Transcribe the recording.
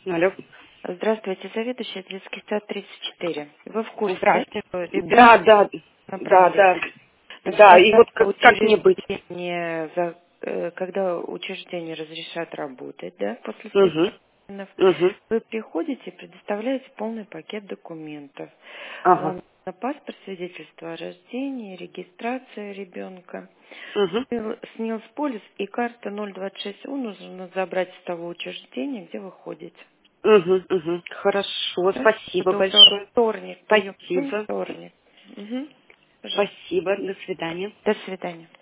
Алло. Здравствуйте, заведующая детский сад 34. Вы в курсе, да, Здрасте. что Да, ребенок да, да, направили? да. Значит, Да, и вот как мне быть? когда учреждение разрешат работать, да, после всех Угу, экзаменов, угу, вы приходите и предоставляете полный пакет документов. ага, Вам на паспорт, свидетельство о рождении, регистрация ребенка, угу, СНИЛС-полис и карта 026У нужно забрать с того учреждения, где вы ходите. угу, угу. Хорошо, Да? спасибо Это большое. вторник, прием день Спасибо. вторник. Угу. Пожалуйста. Спасибо, до свидания. До свидания.